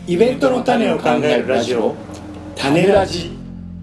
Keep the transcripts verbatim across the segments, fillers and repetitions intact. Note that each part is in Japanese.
イベントの種を考えるラジオ、種ラジ。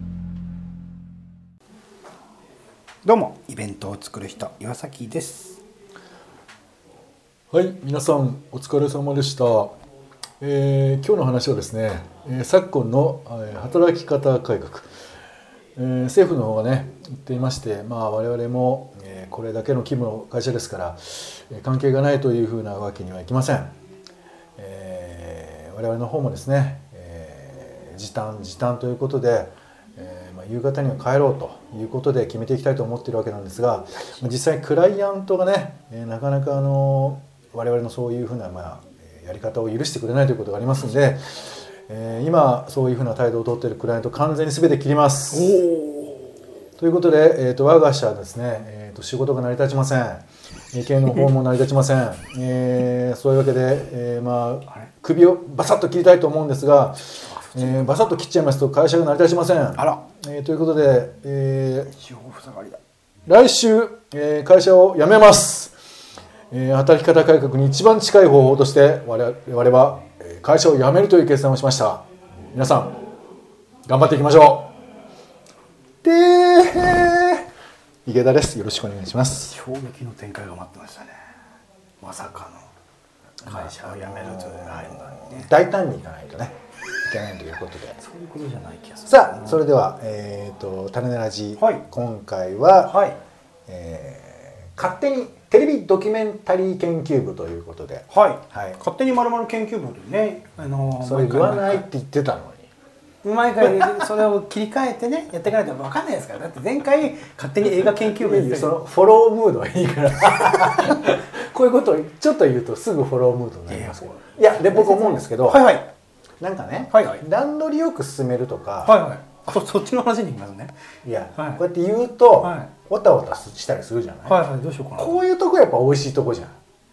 どうも、イベントを作る人、岩崎です。 はい、皆さんお疲れ様でした。えー、今日の話はですね、えー、昨今の、えー、働き方改革、えー、政府の方がね言っていまして、まあ、我々も、えー、これだけの規模の会社ですから、えー、関係がないというふうなわけにはいきません。えー、我々の方もですね、えー、時短時短ということで、えーまあ、夕方には帰ろうということで決めていきたいと思っているわけなんですが、実際クライアントがね、えー、なかなかあの我々のそういうふうな、まあ、やり方を許してくれないということがありますので、えー、今そういうふうな態度を取っているクライアント完全に全て切ります。ということで、えー、と我が社はですね、えー、と仕事が成り立ちません。経営の方も成り立ちません。えー、そういうわけで、えーまあ、首をバサッと切りたいと思うんですが、えー、バサッと切っちゃいますと会社が成り立ちません。あら、えー、ということで、えー、来週、えー、会社を辞めます。えー、働き方改革に一番近い方法として我々は会社を辞めるという決断をしました。皆さん頑張っていきましょう。で池田です。よろしくお願いします。 衝撃の展開が待ってましたね。まさかの会社を辞めるという判断にね、 大胆にいかないとねいけないということで、 そういうことじゃない気がする。 さあそれでは、えー、と種ラジ、はい、今回は、はい、えー、勝手にテレビドキュメンタリー研究部ということで、 はいはい、勝手にまるまる研究部でね、あのー、 それ言わないって言ってたのに毎回それを切り替えてねやっていかないと分かんないですから。だって前回勝手に映画研究部やってそのフォロームードはいいからこういうことをちょっと言うとすぐフォロームードになりますけど、いやで僕思うんですけど、はいはい、なんかね、はいはい、段取りよく進めるとか、はいはい、 あ そ, そっちの話に行きますね。 いや、はい、こうやって言うと、はい、わたわたしたりするじゃない。 はいはい、どうしようかな。 こういうとこやっぱ美味しいとこじゃん。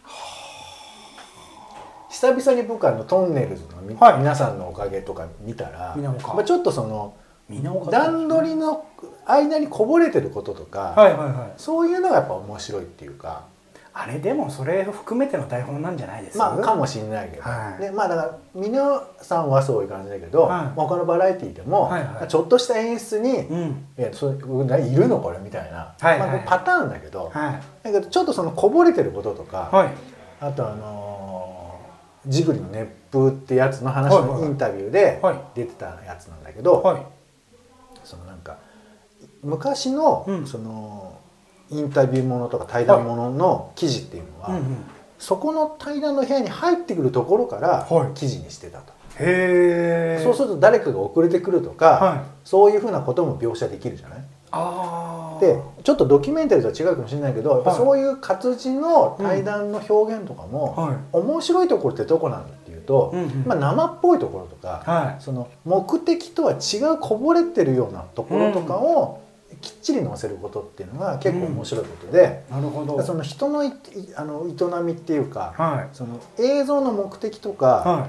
久々に僕あのトンネルズの、はい、皆さんのおかげとか見たら、まあ、ちょっとその段取りの間にこぼれてることとか、はいはいはい、そういうのがやっぱ面白いっていうか、 あれでもそれを含めての台本なんじゃないですか。 まあかもしれないけど、はい、でまあだから皆さんはそういう感じだけど、はい、他のバラエティーでも、はいはい、ちょっとした演出に、うん、いやそれいるのこれみたいな、はいはい、まあ、パターンだけど、はい、だけどちょっとそのこぼれてることとか、はい、あとあのージブリの熱風ってやつの話のインタビューで出てたやつなんだけど、はいはい、そのなんか昔の、うん、そのインタビューものとか対談ものの記事っていうのは、はい、うんうん、そこの対談の部屋に入ってくるところから記事にしてたと。へー。そうすると誰かが遅れてくるとか、はい、そういうふうなことも描写できるじゃない。あでちょっとドキュメンタリーとは違うかもしれないけど、やっぱそういう活字の対談の表現とかも、はい、面白いところってどこなんだっていうと、うんうん、まあ、生っぽいところとか、はい、その目的とは違うこぼれてるようなところとかをきっちり載せることっていうのが結構面白いことで、うん、なるほど。その人の、あの営みっていうか、はい、その映像の目的とか、はい、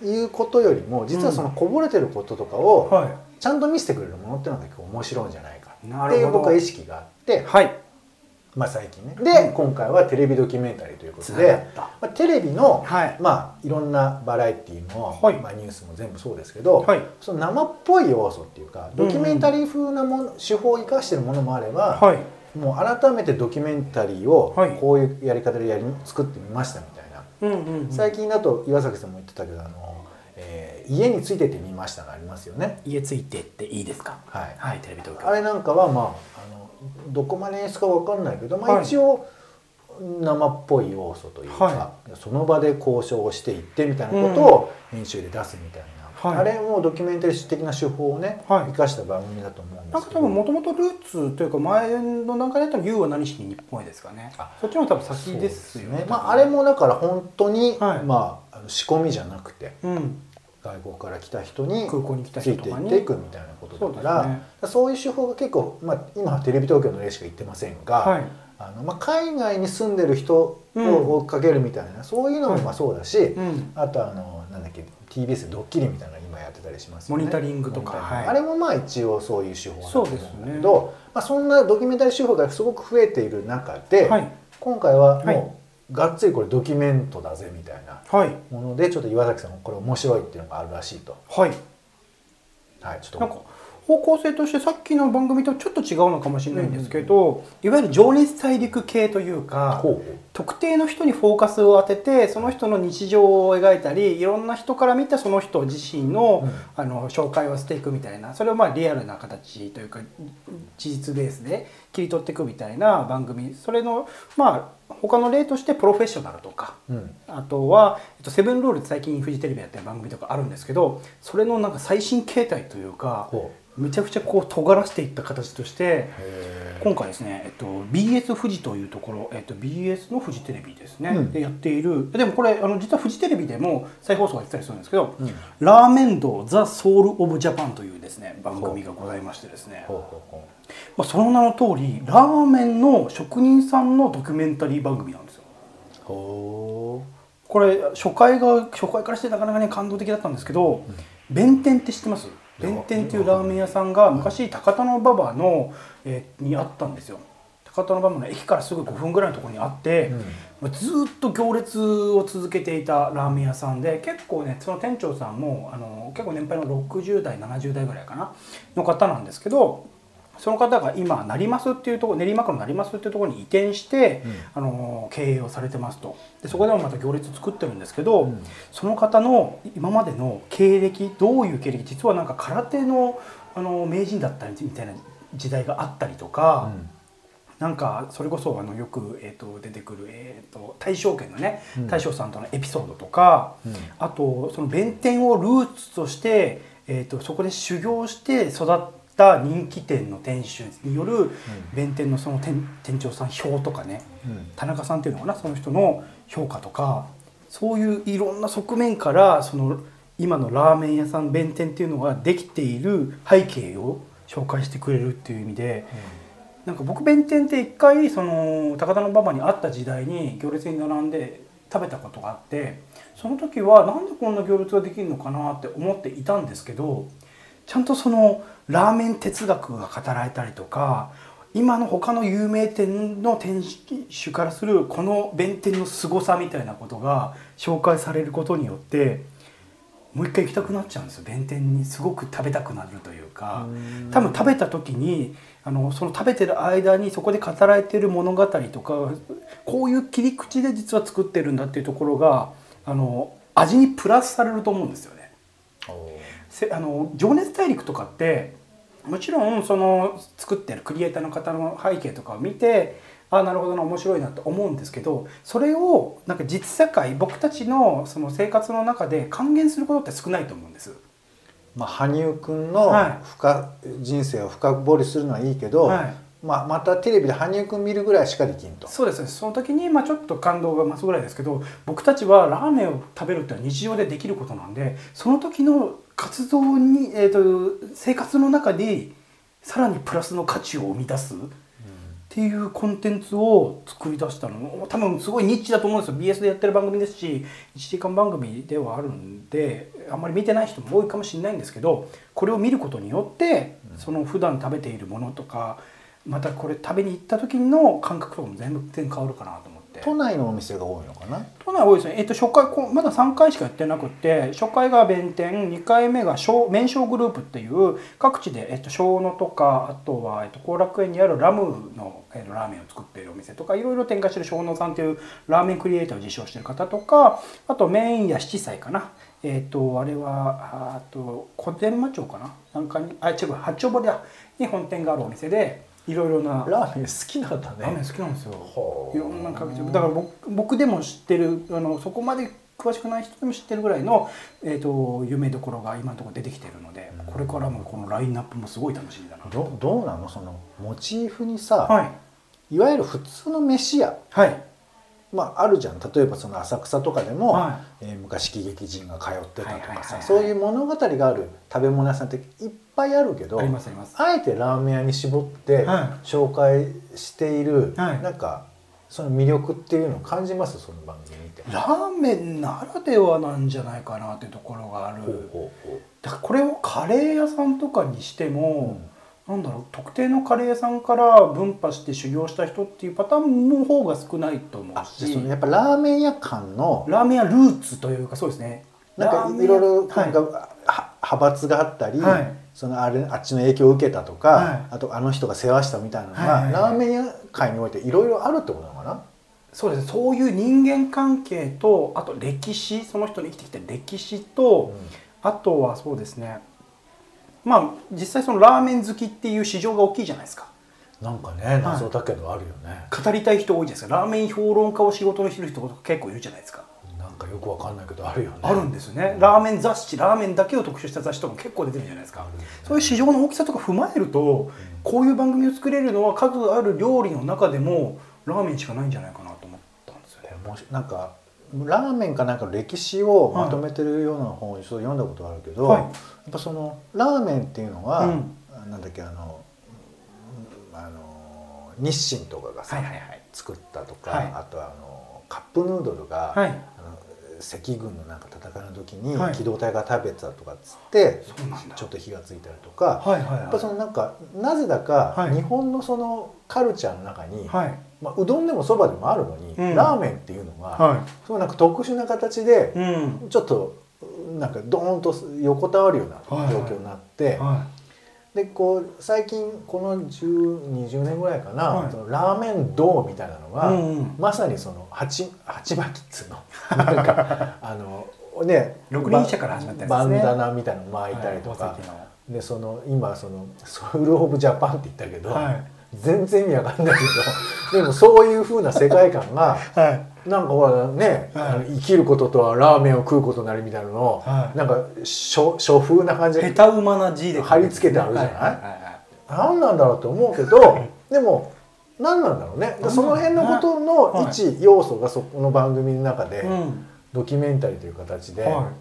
いうことよりも実はそのこぼれてることとかを、はい、ちゃんと見せてくれるものっていうのが結構面白いんじゃないかっていう僕は意識があって、はい、まあ最近ね。で、うん、今回はテレビドキュメンタリーということで、まあ、テレビの、はい、まあいろんなバラエティーの、はい、まあ、ニュースも全部そうですけど、はい、その生っぽい要素っていうかドキュメンタリー風なもの、うん、手法を生かしているものもあれば、はい、もう改めてドキュメンタリーをこういうやり方でやり作ってみましたみたいな、うんうんうん、最近だと岩崎さんも言ってたけど、あのえー、家についてって見ましたがありますよね。 家ついてっていいですか。はい、はい、テレビ東京。 あれなんかはまあ、あのどこまで演出か分かんないけど、まあ、一応生っぽい要素というか、はい、その場で交渉をしていってみたいなことを編集で出すみたいな、うん、あれもドキュメンタリー的な手法をね、はい、生かした番組だと思うんですけど、 なんか多分もともとルーツというか前の段階だったら ユー は何しに日本へですかね。そっちの多分先ですよね。 まあ、あれもだから本当に、はい、まあ仕込みじゃなくて、うん、外国から来た人についていっていくみたいなことだから、そうですね、そういう手法が結構、まあ、今はテレビ東京の例しか言ってませんが、はい、あのまあ、海外に住んでる人を追っかけるみたいな、うん、そういうのもまあそうだし、うん、あとあのなんだっけ ティービーエス でドッキリみたいなの今やってたりしますよね。 モニタリングとか、はい、 あれもまあ一応そういう手法だと思うんだけど、 そ,、ね、まあ、そんなドキュメンタリー手法がすごく増えている中で、はい、今回はもうがっつりこれドキュメントだぜみたいなもので、はい、ちょっと岩崎さんこれ面白いっていうのがあるらしいと。 はい、 はい、ちょっとなんか方向性としてさっきの番組とちょっと違うのかもしれないんですけど、うんうん、いわゆる情熱大陸系というか、ほうほう、特定の人にフォーカスを当ててその人の日常を描いたり、いろんな人から見たその人自身の、うん、あの紹介をしていくみたいな、それをまあリアルな形というか事実ベースで切り取っていくみたいな番組、それのまあ他の例としてプロフェッショナルとか、うん、あとは、えっと、セブンルールって最近フジテレビやってる番組とかあるんですけど、それのなんか最新形態というか、めちゃくちゃこう尖らせていった形として今回ですね、えっと、ビーエス 富士というところ、えっと、ビーエス のフジテレビですね、うん、でやっている、でもこれあの実はフジテレビでも再放送がやってたりするんですけど、うん、ラーメン道ザ・ソウル・オブ・ジャパンというですね番組がございましてですね、まあ、その名の通りラーメンの職人さんのドキュメンタリー番組なんですよ。ほー、これ初回が初回からしてなかなかね感動的だったんですけど、うん、弁天って知ってます？弁天っていうラーメン屋さんが昔高田馬場の、えー、にあったんですよ。高田馬場の駅からすぐごふんぐらいのところにあって、うん、ずっと行列を続けていたラーメン屋さんで、結構ねその店長さんもあの結構年配のろくじゅうだいななじゅうだいぐらいかなの方なんですけど、その方が今成増っていうところ、練馬区の成増っていうところに移転して、うん、あの経営をされてますと。でそこでもまた行列作ってるんですけど、うん、その方の今までの経歴、どういう経歴、実はなんか空手の、あの名人だったりみたいな時代があったりとか、うん、なんかそれこそあのよく、えー、と出てくる、えー、と大正圏のね、うん、大将さんとのエピソードとか、うん、あとその弁天をルーツとして、えー、とそこで修行して育って人気店の店主による弁天のその 店, 店長さん評とかね、うん、田中さんっていうのかな、その人の評価とか、そういういろんな側面からその今のラーメン屋さん弁天っていうのができている背景を紹介してくれるっていう意味で、うん、なんか僕弁天って一回その高田馬場にあった時代に行列に並んで食べたことがあって、その時はなんでこんな行列ができるのかなって思っていたんですけど、ちゃんとそのラーメン哲学が語られたりとか、今の他の有名店の店主からするこの弁天の凄さみたいなことが紹介されることによって、もう一回行きたくなっちゃうんですよ。弁天にすごく食べたくなるというか、多分食べた時にあのその食べてる間にそこで語られている物語とか、こういう切り口で実は作ってるんだっていうところがあの味にプラスされると思うんですよね。あの情熱大陸とかってもちろんその作ってるクリエイターの方の背景とかを見て、ああなるほどな面白いなと思うんですけど、それをなんか実世界、僕たちのその生活の中で還元することって少ないと思うんです。 まあ、羽生くんの深、はい、人生を深掘りするのはいいけど、はい、まあ、またテレビで羽生くん見るぐらいしかできんと。 そうですね。その時にまあちょっと感動が増すぐらいですけど、僕たちはラーメンを食べるってのは日常でできることなんで、その時の活動に、えーと、生活の中でさらにプラスの価値を生み出すっていうコンテンツを作り出したの、多分すごいニッチだと思うんですよ。ビーエス でやってる番組ですし、いちじかん番組ではあるんであんまり見てない人も多いかもしれないんですけど、これを見ることによってその普段食べているものとか、またこれ食べに行った時の感覚とかも全部全然変わるかなと思って。 都内のお店が多いのかな。 都内多いですね。えっと初回まださんかいしかやってなくて、初回が弁天、にかいめが麺匠グループっていう各地で、えっと、小野とか、あとは、えっと、後楽園にあるラムの、えっと、ラーメンを作っているお店とか、いろいろ展開している小野さんというラーメンクリエイターを自称している方とか、あと麺屋七彩かな、えっとあれはあと小伝馬町かな、なんかにあ違う八丁堀に本店があるお店で。いろいろなラーメン好きなんだね。 ラーメン好きなんですよ。いろんな各地だから 僕, 僕でも知ってるあのそこまで詳しくない人でも知ってるぐらいの、えー、と有名どころが今のところ出てきてるので、これからもこのラインナップもすごい楽しみだな。 ど, どうなのそのモチーフにさ、はい、いわゆる普通の飯屋、はい、まああるじゃん。例えばその浅草とかでも、はいえー、昔喜劇人が通ってたとかさ、そういう物語がある食べ物屋さんっていっぱいあるけど、 ありますあります。 あえてラーメン屋に絞って紹介している、はい、なんかその魅力っていうのを感じます？その番組見て。 ラーメンならではなんじゃないかなっていうところがある。ほうほうほう。だからこれをカレー屋さんとかにしても、うん、 なんだろう、特定のカレー屋さんから分派して修行した人っていうパターンの方が少ないと思うし、 そのやっぱラーメン屋間のラーメン屋ルーツというか、そうですね、 なんかいろいろなんか、はい、派閥があったり、はい、そのあれあっちの影響を受けたとか、はい、あとあの人が世話したみたいなのが、はいはいはい、ラーメン屋界においていろいろあるってことなのかな。 そうですね、そういう人間関係と、あと歴史、その人の生きてきた歴史と、うん、あとはそうですね、まあ実際そのラーメン好きっていう市場が大きいじゃないですか。 なんかね、謎だけどあるよね、 はい、語りたい人多いじゃないですか。ラーメン評論家を仕事にしてる人結構いるじゃないですか。 なんかよくわかんないけどあるよね。 あるんですよね。ラーメン雑誌、ラーメンだけを特集した雑誌とかも結構出てるじゃないですか、ね、そういう市場の大きさとか踏まえると、うん、こういう番組を作れるのは数ある料理の中でもラーメンしかないんじゃないかなと思ったんですよね。 もしなんかラーメンかなんか歴史をまとめてるような本を一度読んだことがあるけど、はい、やっぱそのラーメンっていうのは、うん、なんだっけ、あのあの日清とかがさ、はいはいはい、作ったとか、はい、あとはあのカップヌードルが、はい、あの赤軍のなんか戦いの時に機動隊が食べたとかっつって、はい、ちょっと火がついたりとか、はいはいはい、やっぱそのなんかなぜだか、はい、日本のそのカルチャーの中に、はい、まあ、うどんでもそばでもあるのに、うん、ラーメンっていうのが、はい、そうなんか特殊な形で、うん、ちょっとなんかドーンと横たわるような状況になって、はいはい、でこう最近このじゅう、にじゅうねんぐらいかな、はい、そのラーメン道みたいなのが、うんうん、まさにその鉢巻きっつうのなんかあのね、 ろくにん社から始まったやつですね。 バンダナみたいなの巻いたりとか、はい、でその今そのソウル・オブ・ジャパンって言ったけど、はい、全然意味わかんないけどでもそういう風な世界観が、はい、なんかほらね、はい、生きることとはラーメンを食うことなりみたいなのを、はい、なんか書風な感じで下手馬な字で貼り付けてあるじゃない、はいはいはい、何なんだろうと思うけどでも何なんだろうね、その辺のことの一要素がそこの番組の中で、はい、ドキュメンタリーという形で、はい、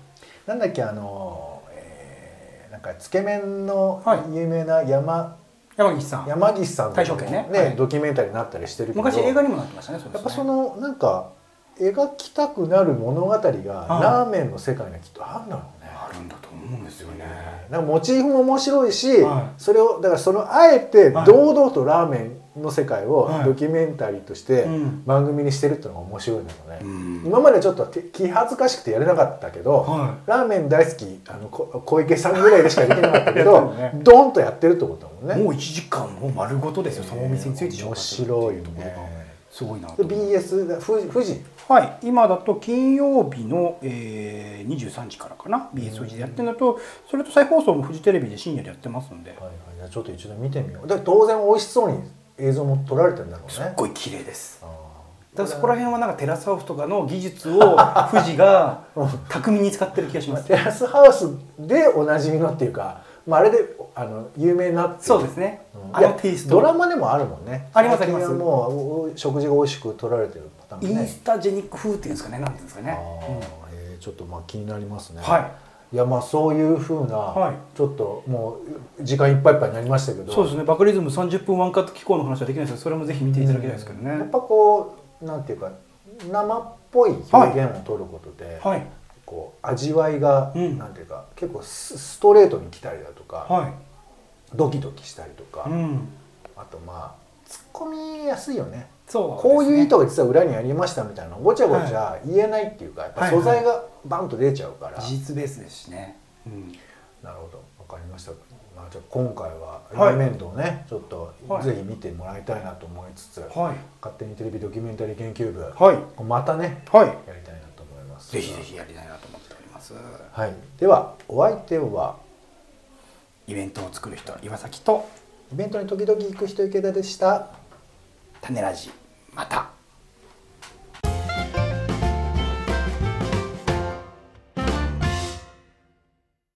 なんだっけ、あの、えー、なんかつけ麺の有名な山、はい、 山岸さん山岸さんとかもね、ね、はい、ドキュメンタリーになったりしてるけど、 昔映画にもなってましたね。そうですね。 やっぱそのなんか描きたくなる物語が、はい、ラーメンの世界にはきっとあるんだろうね。 あるんだと思うんですよね。 なんかモチーフも面白いし、はい、それをだからそのあえて堂々とラーメンの世界をドキュメンタリーとして番組にしてるっていうのが面白いんだよね、うん、今までちょっと気恥ずかしくてやれなかったけど、はい、ラーメン大好きあの小池さんぐらいでしかできなかったけどね、ドンとやってるってことだもんね。 もういちじかんもう丸ごとですよ、そのお店について面白いよね。 すごいなと。 ビーエス 富士、 はい、今だと金曜日の、えー、にじゅうさんじからかな、 ビーエス 富士でやってるのと、それと再放送もフジテレビで深夜でやってますので、はいはい、 じゃあちょっと一度見てみよう。で当然美味しそうに映像も撮られてるんだろうね。 すっごい綺麗です。だからそこら辺はなんかテラスハウスとかの技術を富士が巧みに使ってる気がします。 テラスハウスでおなじみのっていうか、まあ、あれであの有名になって、 そうですね、 うん、あのテイストドラマでもあるもんね。 ありますあります。 もう食事が美味しく撮られてるパターンね。 インスタジェニック風っていうんですかね、なんていうんですかね。 あ、うん、えー、ちょっとまあ気になりますね。 はい。 いやまあそういう風な、はい、ちょっともう時間いっぱいいっぱいになりましたけど、 そうですね、バカリズムさんじゅっぷんワンカット機構の話はできないですけど、それもぜひ見ていただきたいですけどね、 うん、やっぱこうなんていうか生っぽい表現を取ることで、はい、こう味わいが、うん、なんていうか結構ストレートに来たりだとか、はい、ドキドキしたりとか、うん、あとまあ突っ込みやすいよね。そうですね、こういう意図が実は裏にありましたみたいなのごちゃごちゃ言えないっていうか、やっぱ素材がバンと出ちゃうから、はいはい、 事実ベースですしね、うん、 なるほど、分かりました。まあ、じゃあ今回はラーメン道ね、はい、ちょっとぜひ見てもらいたいなと思いつつ、はい、勝手にテレビドキュメンタリー研究部、はい、またね、はい、やりたいなと思います。 ぜひぜひやりたいなと思っております。 はい、ではお相手はイベントを作る人岩崎とイベントに時々行く人池田でした。 種ラジ、また。